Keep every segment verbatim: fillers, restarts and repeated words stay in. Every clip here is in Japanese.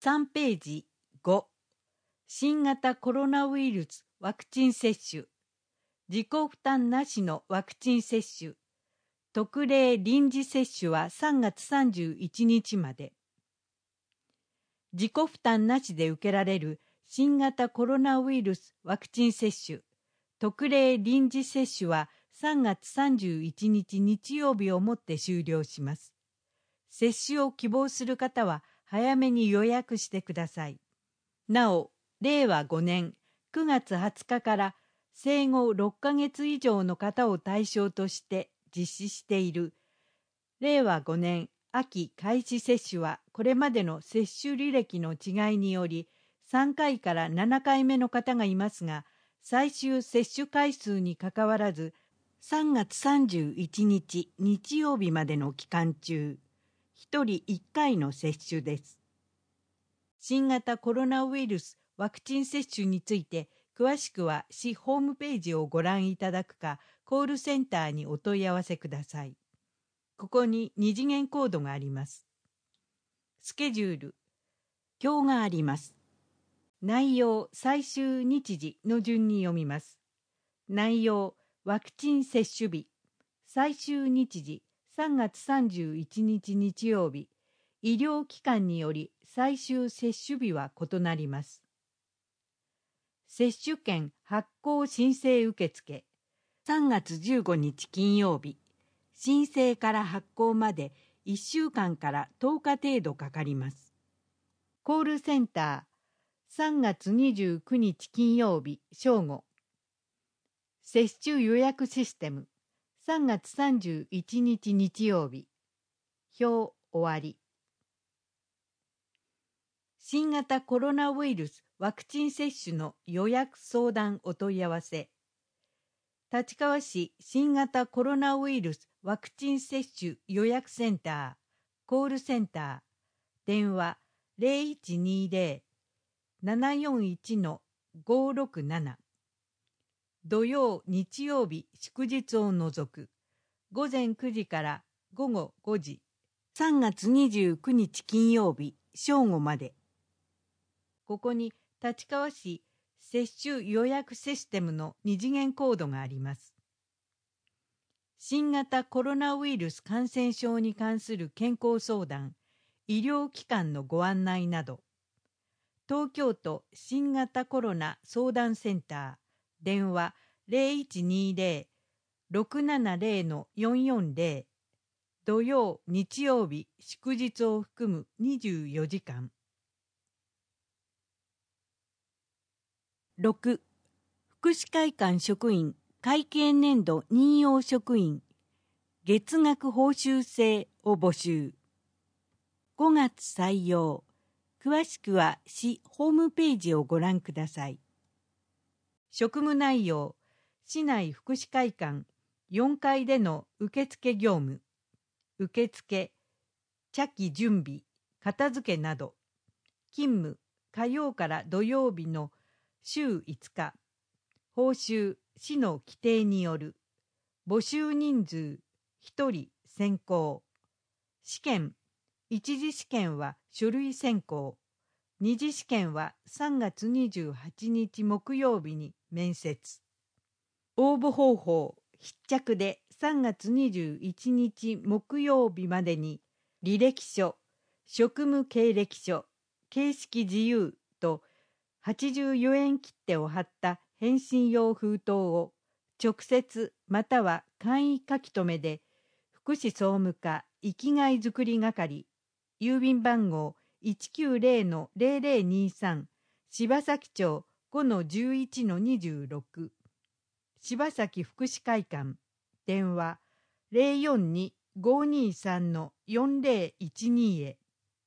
さんページご、新型コロナウイルスワクチン接種、自己負担なしのワクチン接種、特例臨時接種はさんがつさんじゅういちにちまで。自己負担なしで受けられる新型コロナウイルスワクチン接種、特例臨時接種はさんがつさんじゅういちにち日曜日をもって終了します。接種を希望する方は早めに予約してください。なお、れいわごねんくがつはつかから生後ろっかげつ以上の方を対象として実施しているれいわごねん秋開始接種はこれまでの接種履歴の違いによりさんかいからななかいめの方がいますが、最終接種回数にかかわらずさんがつさんじゅういちにち日曜日までの期間中、ひとりいっかいの接種です。新型コロナウイルスワクチン接種について詳しくは市ホームページをご覧いただくか、コールセンターにお問い合わせください。ここに二次元コードがあります。スケジュール、表があります。内容、最終日時の順に読みます。内容、ワクチン接種日、最終日時、さんがつさんじゅういちにち日曜日、医療機関により最終接種日は異なります。接種券発行申請受付、さんがつじゅうごにち金曜日、申請から発行までいっしゅうかんからとおか程度かかります。コールセンター、さんがつにじゅうくにち金曜日正午。接種予約システム、さんがつさんじゅういちにち日曜日。表終わり。新型コロナウイルスワクチン接種の予約相談お問い合わせ。立川市新型コロナウイルスワクチン接種予約センター、コールセンター、電話 ゼロいちにゼロ ななよんいち ごろくなな。土曜、日曜日、祝日を除く。ごぜんくじからごごごじ。さんがつにじゅうくにち金曜日、正午まで。ここに立川市接種予約システムの二次元コードがあります。新型コロナウイルス感染症に関する健康相談、医療機関のご案内など、東京都新型コロナ相談センター、電話 ゼロいちにゼロ ろくななゼロ よんよんゼロ、土曜、日曜日、祝日を含むにじゅうよじかん。ろく、福祉会館職員会計年度任用職員月額報酬制を募集。ごがつ採用。詳しくは市ホームページをご覧ください。職務内容、市内福祉会館よんかいでの受付業務、受付、茶器準備、片付けなど、勤務、火曜から土曜日の週いつか、報酬、市の規定による、募集人数、ひとり選考、試験、一次試験は書類選考、二次試験はさんがつにじゅうはちにち木曜日に面接。応募方法、必着でさんがつにじゅういちにち木曜日までに履歴書、職務経歴書、形式自由とはちじゅうよえん切手を貼った返信用封筒を直接または簡易書き留めで福祉総務課生きがいづくり係郵便番号 いちきゅうゼロのゼロゼロにさん 柴崎町 ごのじゅういちのにじゅうろく 柴崎福祉会館電話 ゼロよんに ごにさんのよんゼロいちに へ。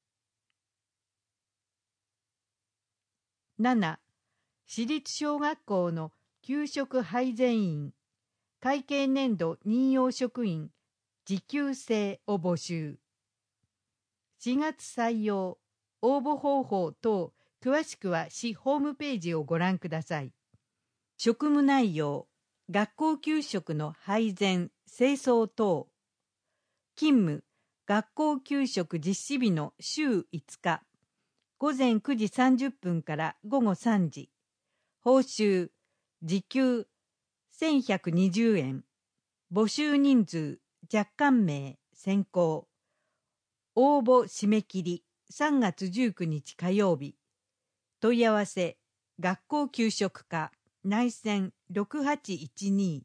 なな、私立小学校の給食配膳員会計年度任用職員時給制を募集。しがつ採用、応募方法等詳しくは市ホームページをご覧ください。職務内容、学校給食の配膳、清掃等。勤務、学校給食実施日の週いつか、 午前くじさんじゅっぷんから午後さんじ。報酬、時給せんひゃくにじゅうえん。募集人数、若干名、選考。応募締め切り、さんがつじゅうくにち火曜日。問い合わせ、学校給食課、内線ろくはちいちに。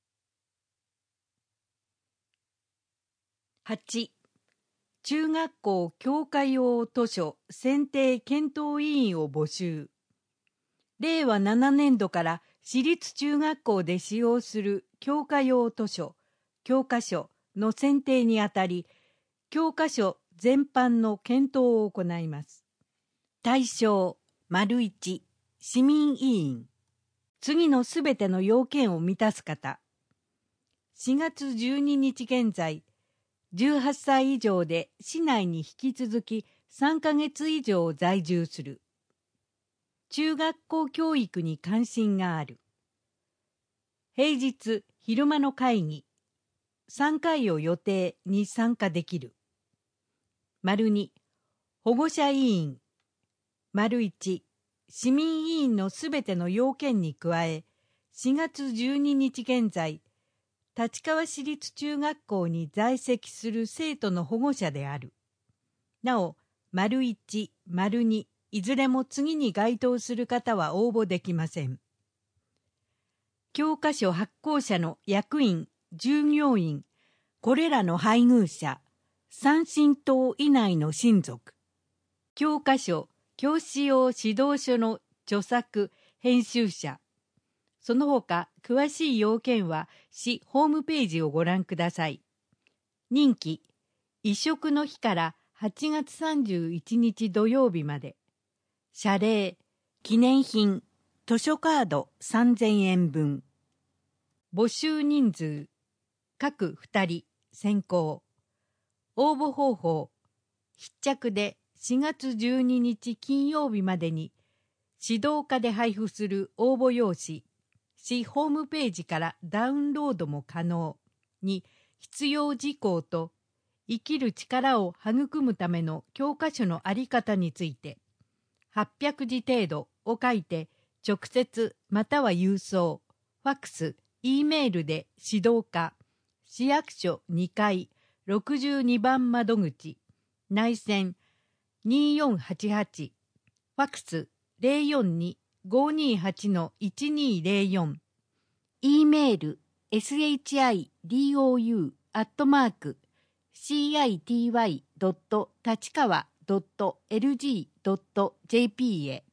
はち. 中学校教科用図書選定検討委員を募集。れいわななねんどから私立中学校で使用する教科用図書、教科書の選定にあたり、教科書全般の検討を行います。対象、丸いち、市民委員。次のすべての要件を満たす方。しがつじゅうににち現在、じゅうはっさい以上で市内に引き続きさんかげつ以上在住する。中学校教育に関心がある。平日昼間の会議、さんかいを予定に参加できる。丸に、保護者委員。丸いち、市民委員のすべての要件に加え、しがつじゅうににち現在、立川市立中学校に在籍する生徒の保護者である。なお、丸いち、丸に、いずれも次に該当する方は応募できません。教科書発行者の役員、従業員、これらの配偶者、参親等以内の親族。教科書、教師用指導書の著作、編集者。その他、詳しい要件は市ホームページをご覧ください。任期、移植の日からはちがつさんじゅういちにち土曜日まで。謝礼、記念品、図書カードさんぜんえんぶん。募集人数、各ふたり、選考。応募方法、必着でしがつじゅうににち金曜日までに、指導課で配布する応募用紙、市ホームページからダウンロードも可能に必要事項と生きる力を育むための教科書の在り方についてはっぴゃくじ程度を書いて直接または郵送、ファックス、Eメールで指導課、市役所にかいろくじゅうにばん窓口、内線にーよんはちはち、ファックス ゼロよんに ごーにーはち のいちにーゼロよん、E メール エスエイチアイディーオーユー アットマーク シーアイティーワイ ドット 立川 ドット エルジー ドット ジェーピー へ。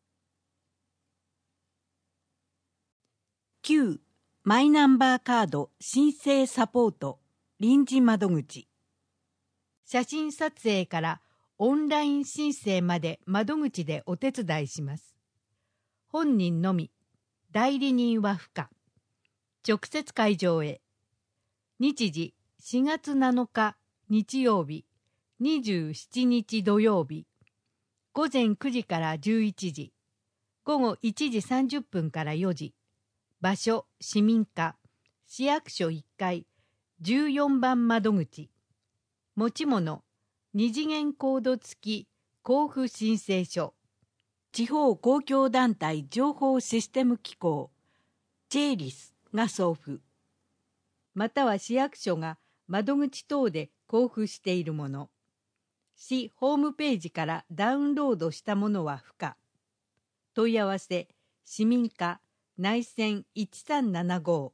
きゅう. マイナンバーカード申請サポート臨時窓口。写真撮影からオンライン申請まで窓口でお手伝いします。本人のみ、代理人は不可。直接会場へ。日時しがつなのか日曜日、にじゅうしちにち土曜日、ごぜんくじからじゅういちじ、ごごいちじさんじゅっぷんからよじ、場所市民課、市役所いっかい、じゅうよんばん窓口。持ち物、二次元コード付き交付申請書。地方公共団体情報システム機構、チェーリスが送付。または市役所が窓口等で交付しているもの。市ホームページからダウンロードしたものは不可。問い合わせ、市民課、内線いちさんななご。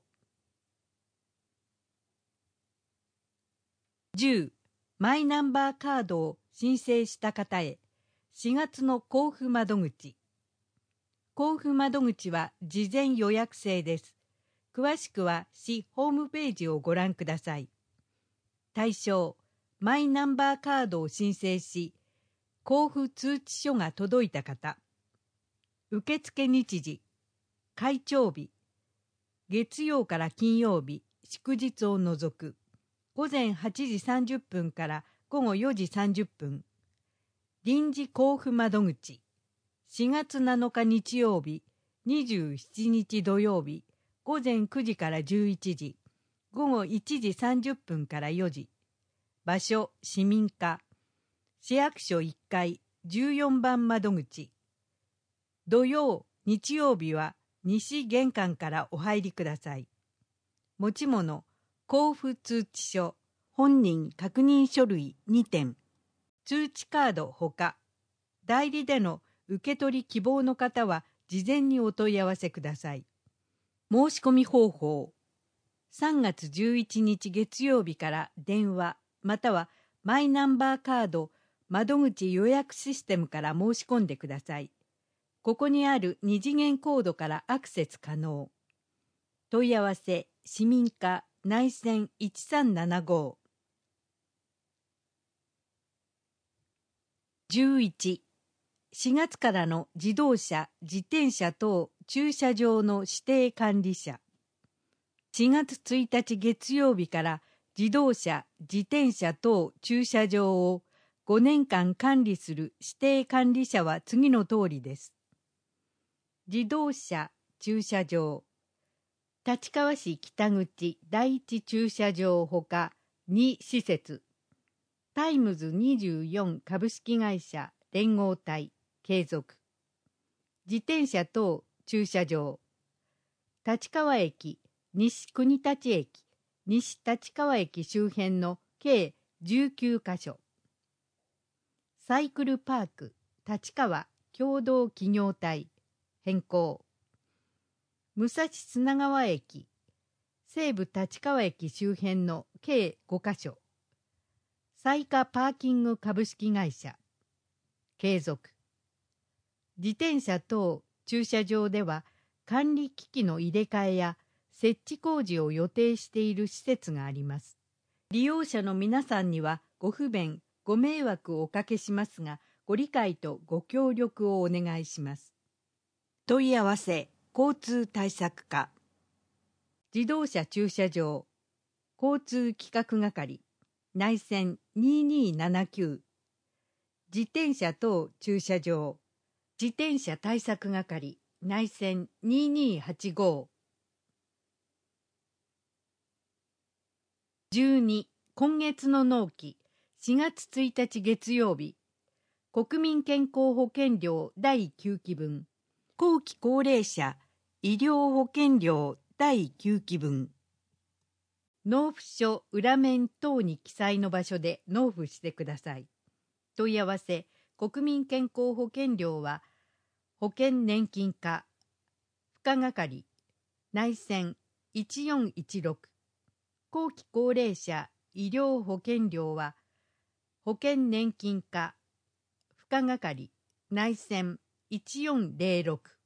じゅう. マイナンバーカードを申請した方へ、しがつの交付窓口。交付窓口は事前予約制です。詳しくは市ホームページをご覧ください。対象、マイナンバーカードを申請し、交付通知書が届いた方。受付日時、開帳日、月曜から金曜日、祝日を除く、ごぜんはちじさんじゅっぷんからごごよじさんじゅっぷん。臨時交付窓口、しがつなのか日曜日、にじゅうしちにち土曜日、ごぜんくじからじゅういちじ、ごごいちじさんじゅっぷんからよじ。場所、市民課、市役所いっかい、 じゅうよんばん窓口。土曜、日曜日は西玄関からお入りください。持ち物、交付通知書、本人確認書類にてん、通知カードほか、代理での受け取り希望の方は事前にお問い合わせください。申し込み方法。さんがつじゅういちにち月曜日から電話またはマイナンバーカード窓口予約システムから申し込んでください。ここにあるに次元コードからアクセス可能。問い合わせ市民課内線いちさんななご。じゅういち、しがつからの自動車、自転車等駐車場の指定管理者。しがつついたち月曜日から自動車、自転車等駐車場をごねんかん管理する指定管理者は次の通りです。自動車駐車場。立川市北口第一駐車場ほかに施設。タイムズにじゅうよん株式会社連合体継続。自転車等駐車場。立川駅西国立駅、西立川駅周辺の計じゅうきゅうかしょ。サイクルパーク、立川共同企業体、変更。武蔵砂川駅、西武立川駅周辺の計ごかしょ。彩華パーキング株式会社、継続。自転車等駐車場では管理機器の入れ替えや設置工事を予定している施設があります。利用者の皆さんにはご不便、ご迷惑をおかけしますが、ご理解とご協力をお願いします。問い合わせ、交通対策課。自動車駐車場、交通企画係、内線ににーななきゅう。自転車等駐車場、自転車対策係、内線ににーはちご。じゅうに、今月の納期、しがつついたち月曜日、国民健康保険料だいきゅうきぶん、後期高齢者医療保険料だいきゅうきぶん。納付書裏面等に記載の場所で納付してください。問い合わせ、国民健康保険料は、保険年金課、付加係、内線いちよんいちろく。後期高齢者医療保険料は保険年金課付加係内線いちよんぜろろく。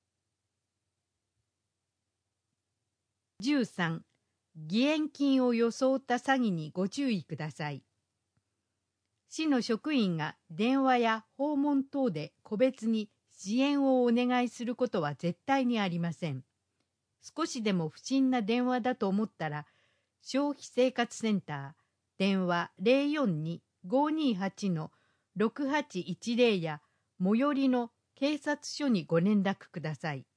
じゅうさん、義援金を装った詐欺にご注意ください。市の職員が電話や訪問等で個別に支援をお願いすることは絶対にありません。少しでも不審な電話だと思ったら、消費生活センター、電話 ゼロよんにーごーにーはちのろくはちいちぜろ や最寄りの警察署にご連絡ください。